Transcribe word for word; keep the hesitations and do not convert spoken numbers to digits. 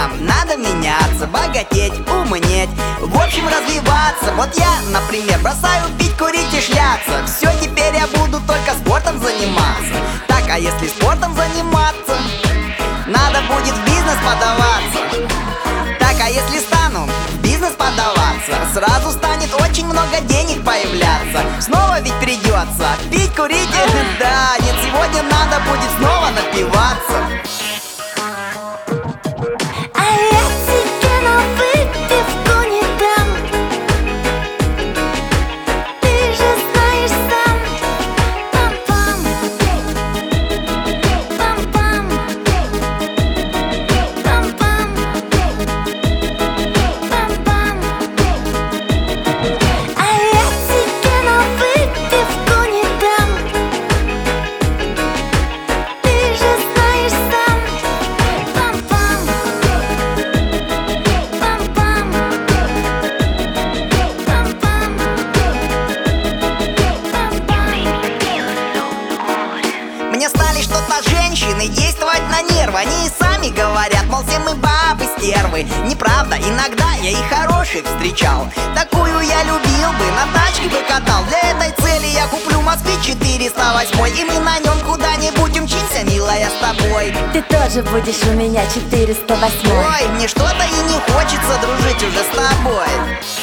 нам надо меняться, богатеть, умнеть, в общем развиваться. Вот я, например, бросаю пить, курить и шляться. Все, теперь я буду только спортом заниматься. Так, а если спортом заниматься, надо будет в бизнес подаваться. Так, а если стану в бизнес подаваться, сразу станет очень много денег появляться. Снова ведь придется пить, курить, да, нет, сегодня надо будет снова напиваться. Мне стали что-то женщины действовать на нервы. Они и сами говорят, мол, все мы бабы стервы. Неправда, иногда я и хороших встречал. Такую я любил бы, на тачке бы катал. Для этой цели я куплю Москвич четыреста восемь, и мы на нем куда-нибудь умчимся, милая, с тобой. Ты тоже будешь у меня четыреста восемь. Ой, мне что-то и не хочется дружить уже с тобой.